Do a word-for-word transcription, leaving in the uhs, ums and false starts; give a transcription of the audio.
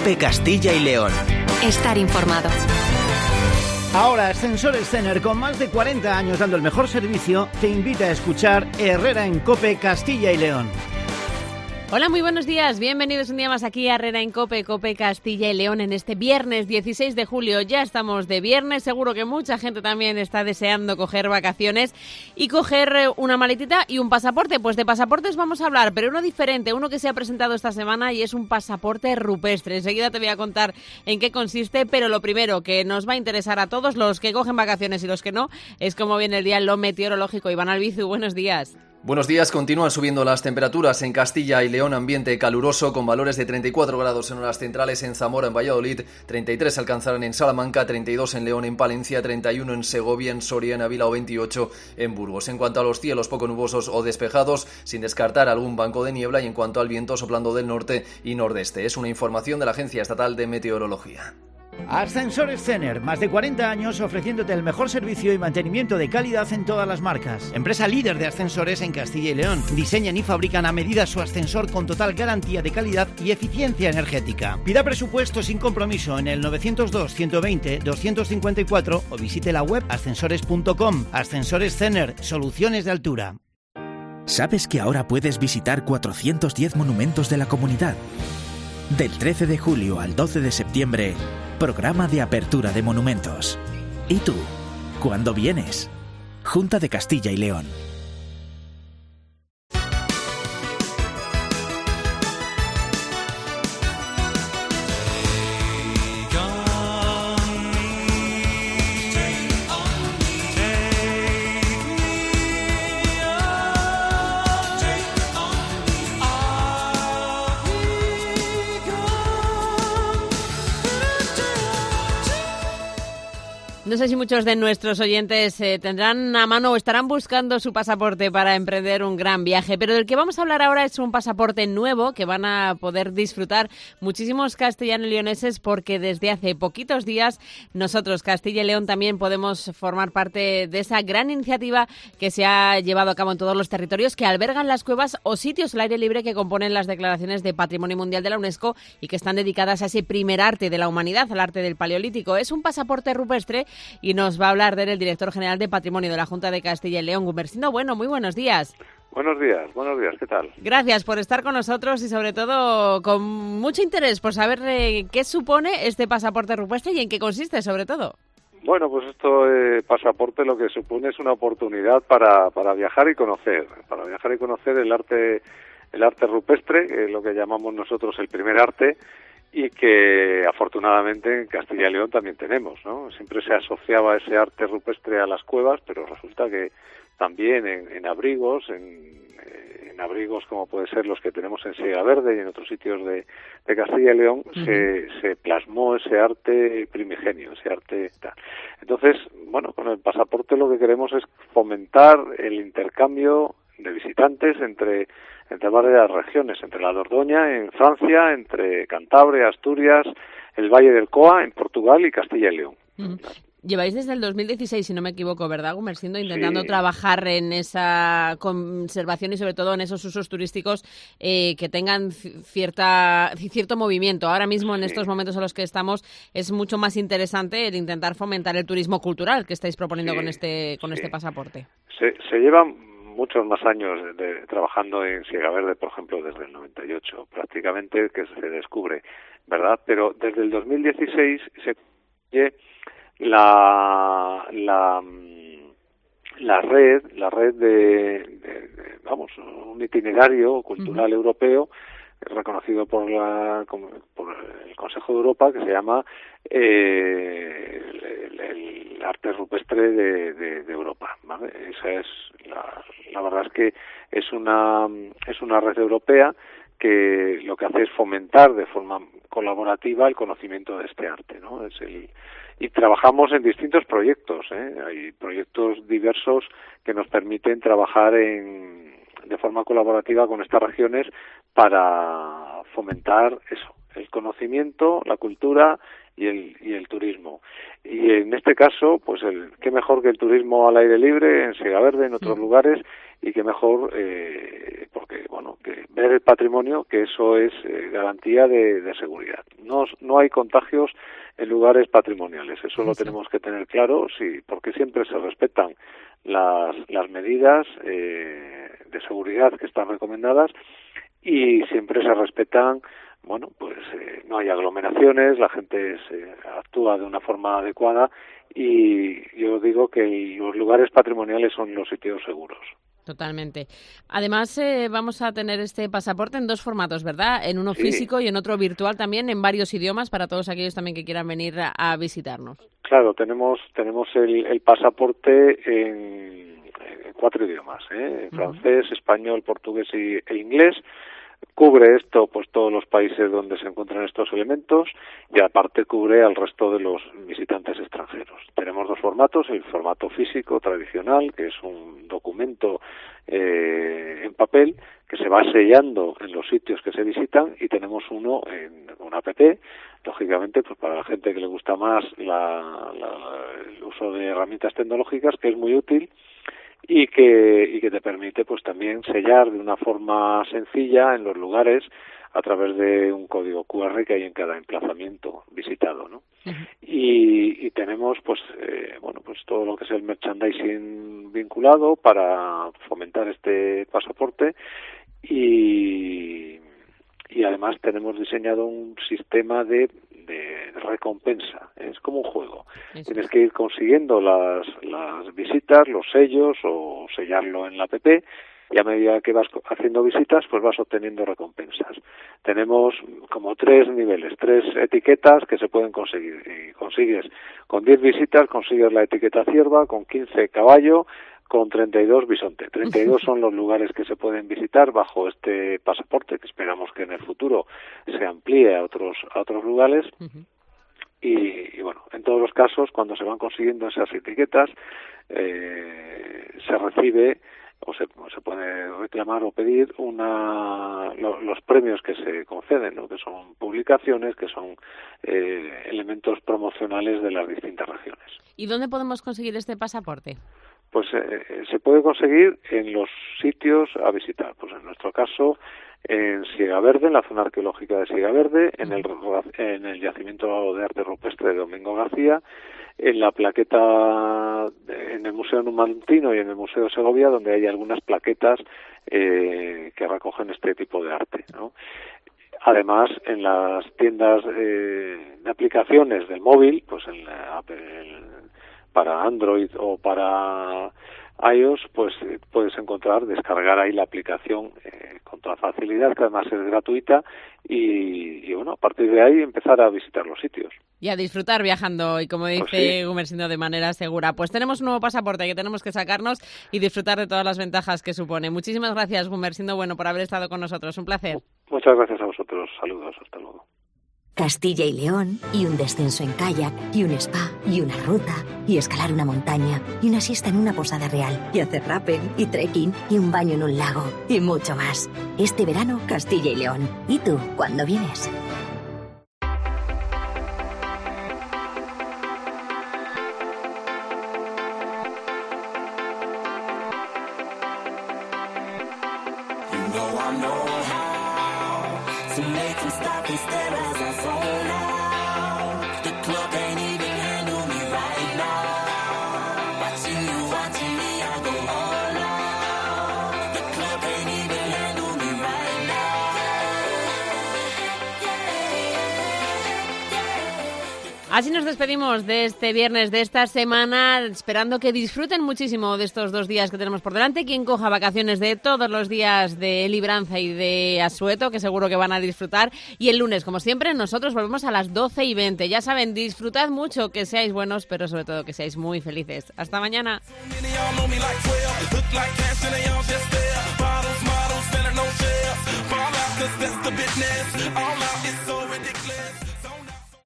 COPE Castilla y León. Estar informado. Ahora, Ascensores Cener, con más de cuarenta años dando el mejor servicio, te invita a escuchar Herrera en COPE Castilla y León. Hola, muy buenos días. Bienvenidos un día más aquí a Herrera en COPE, COPE Castilla y León en este viernes dieciséis de julio. Ya estamos de viernes. Seguro que mucha gente también está deseando coger vacaciones y coger una maletita y un pasaporte. Pues de pasaportes vamos a hablar, pero uno diferente, uno que se ha presentado esta semana y es un pasaporte rupestre. Enseguida te voy a contar en qué consiste, pero lo primero que nos va a interesar a todos los que cogen vacaciones y los que no es cómo viene el día en lo meteorológico. Iván Albizu, buenos días. Buenos días. Continúan subiendo las temperaturas en Castilla y León, ambiente caluroso con valores de treinta y cuatro grados en horas centrales en Zamora, en Valladolid, treinta y tres alcanzarán en Salamanca, treinta y dos en León, en Palencia, treinta y uno en Segovia, en Soria, en Ávila o veintiocho en Burgos. En cuanto a los cielos poco nubosos o despejados, sin descartar algún banco de niebla, y en cuanto al viento soplando del norte y nordeste. Es una información de la Agencia Estatal de Meteorología. Ascensores Cener, más de cuarenta años ofreciéndote el mejor servicio y mantenimiento de calidad en todas las marcas. Empresa líder de ascensores en Castilla y León. Diseñan y fabrican a medida su ascensor con total garantía de calidad y eficiencia energética. Pida presupuesto sin compromiso en el novecientos dos, ciento veinte, doscientos cincuenta y cuatro o visite la web ascensores punto com. Ascensores Cener, soluciones de altura. ¿Sabes que ahora puedes visitar cuatrocientos diez monumentos de la comunidad? Del trece de julio al doce de septiembre, programa de apertura de monumentos. ¿Y tú? ¿Cuándo vienes? Junta de Castilla y León. No sé si muchos de nuestros oyentes eh, tendrán a mano o estarán buscando su pasaporte para emprender un gran viaje, pero del que vamos a hablar ahora es un pasaporte nuevo que van a poder disfrutar muchísimos castellanos y leoneses, porque desde hace poquitos días nosotros, Castilla y León, también podemos formar parte de esa gran iniciativa que se ha llevado a cabo en todos los territorios que albergan las cuevas o sitios al aire libre que componen las declaraciones de Patrimonio Mundial de la UNESCO y que están dedicadas a ese primer arte de la humanidad, al arte del Paleolítico. Es un pasaporte rupestre y nos va a hablar de él el director general de Patrimonio de la Junta de Castilla y León, Gumersindo Bueno. Muy buenos días. Buenos días, buenos días, ¿qué tal? Gracias por estar con nosotros y sobre todo con mucho interés por saber eh, qué supone este pasaporte rupestre y en qué consiste sobre todo. Bueno, pues esto eh, pasaporte lo que supone es una oportunidad para, para viajar y conocer, para viajar y conocer el arte, el arte rupestre, que es lo que llamamos nosotros el primer arte, y que afortunadamente en Castilla y León también tenemos, ¿no? Siempre se asociaba ese arte rupestre a las cuevas, pero resulta que también en, en abrigos, en, en abrigos como puede ser los que tenemos en Siega Verde y en otros sitios de, de Castilla y León, uh-huh. se, se plasmó ese arte primigenio, ese arte tal. Entonces, bueno, con el pasaporte lo que queremos es fomentar el intercambio de visitantes entre entre varias regiones, entre la Dordoña en Francia, entre Cantabria, Asturias, el Valle del Coa en Portugal y Castilla y León. Uh-huh. Lleváis desde el dos mil dieciséis, si no me equivoco, ¿verdad, Gumersindo? Intentando sí. trabajar en esa conservación y sobre todo en esos usos turísticos eh, que tengan cierta cierto movimiento. Ahora mismo, en sí. estos momentos en los que estamos, es mucho más interesante el intentar fomentar el turismo cultural que estáis proponiendo sí. con este con sí. este pasaporte. Se, se llevan muchos más años de, de, trabajando en Siega Verde, por ejemplo, desde el noventa y ocho, prácticamente, que se descubre, ¿verdad? Pero desde el dos mil dieciséis se la la la red, la red de, de, de vamos, un itinerario cultural uh-huh. europeo reconocido por la por el Consejo de Europa, que se llama eh, el, el, el arte rupestre de, de, de Europa, ¿vale? Esa es la, la verdad es que es una es una red europea que lo que hace es fomentar de forma colaborativa el conocimiento de este arte, ¿no? Es el y trabajamos en distintos proyectos, ¿eh? Hay proyectos diversos que nos permiten trabajar en de forma colaborativa con estas regiones para fomentar eso, el conocimiento, la cultura y el y el turismo. Y en este caso, pues el qué mejor que el turismo al aire libre en Siega Verde, en otros lugares, y qué mejor eh, porque bueno, que ver el patrimonio, que eso es eh, garantía de, de seguridad. no, no hay contagios en lugares patrimoniales. Eso lo tenemos que tener claro, sí, porque siempre se respetan las, las medidas eh, de seguridad que están recomendadas y siempre se respetan, bueno, pues eh, no hay aglomeraciones, la gente se actúa de una forma adecuada y yo digo que los lugares patrimoniales son los sitios seguros. Totalmente. Además, eh, vamos a tener este pasaporte en dos formatos, ¿verdad? En uno sí. físico y en otro virtual también, en varios idiomas, para todos aquellos también que quieran venir a, a visitarnos. Claro, tenemos tenemos el, el pasaporte en, en cuatro idiomas, ¿eh? Uh-huh. Francés, español, portugués y, e inglés. Cubre esto pues todos los países donde se encuentran estos elementos y aparte cubre al resto de los visitantes extranjeros. Tenemos dos formatos, el formato físico tradicional, que es un documento eh, en papel que se va sellando en los sitios que se visitan, y tenemos uno en una app, lógicamente pues para la gente que le gusta más la, la, el uso de herramientas tecnológicas, que es muy útil y que y que te permite pues también sellar de una forma sencilla en los lugares a través de un código cu erre que hay en cada emplazamiento visitado, ¿no? Uh-huh. Y, y tenemos pues eh, bueno pues todo lo que es el merchandising vinculado para fomentar este pasaporte y y además tenemos diseñado un sistema de de recompensa, es como un juego. Eso. Tienes que ir consiguiendo las, las visitas, los sellos o sellarlo en la app, y a medida que vas haciendo visitas pues vas obteniendo recompensas. Tenemos como tres niveles, tres etiquetas que se pueden conseguir, y consigues con diez visitas consigues la etiqueta cierva, con quince caballo, con treinta y dos bisonte. treinta y dos son los lugares que se pueden visitar bajo este pasaporte, que esperamos que en el futuro se amplíe a otros a otros lugares. Uh-huh. y, y bueno, en todos los casos, cuando se van consiguiendo esas etiquetas, eh, se recibe o se, o se puede reclamar o pedir una lo, los premios que se conceden, ¿no? Que son publicaciones, que son eh, elementos promocionales de las distintas regiones. ¿Y dónde podemos conseguir este pasaporte? Pues eh, se puede conseguir en los sitios a visitar. Pues en nuestro caso, en Siega Verde, en la zona arqueológica de Siega Verde, en el, en el yacimiento de arte rupestre de Domingo García, en la plaqueta, en el Museo Numantino y en el Museo de Segovia, donde hay algunas plaquetas eh, que recogen este tipo de arte, ¿no? Además, en las tiendas eh, de aplicaciones del móvil, pues en la, en, para Android o para iOS, pues eh, puedes encontrar, descargar ahí la aplicación eh, con toda facilidad, que además es gratuita, y, y bueno, a partir de ahí empezar a visitar los sitios. Y a disfrutar viajando, y como dice pues sí. Gumersindo, de manera segura. Pues tenemos un nuevo pasaporte que tenemos que sacarnos y disfrutar de todas las ventajas que supone. Muchísimas gracias, Gumersindo, bueno, por haber estado con nosotros. Un placer. Muchas gracias a vosotros. Saludos. Hasta luego. Castilla y León, y un descenso en kayak, y un spa, y una ruta, y escalar una montaña, y una siesta en una posada real, y hacer rappel, y trekking, y un baño en un lago, y mucho más. Este verano, Castilla y León. ¿Y tú, cuándo vienes? Así nos despedimos de este viernes, de esta semana, esperando que disfruten muchísimo de estos dos días que tenemos por delante. Quien coja vacaciones de todos los días de Libranza y de Asueto, que seguro que van a disfrutar. Y el lunes, como siempre, nosotros volvemos a las doce y veinte. Ya saben, disfrutad mucho, que seáis buenos, pero sobre todo que seáis muy felices. Hasta mañana.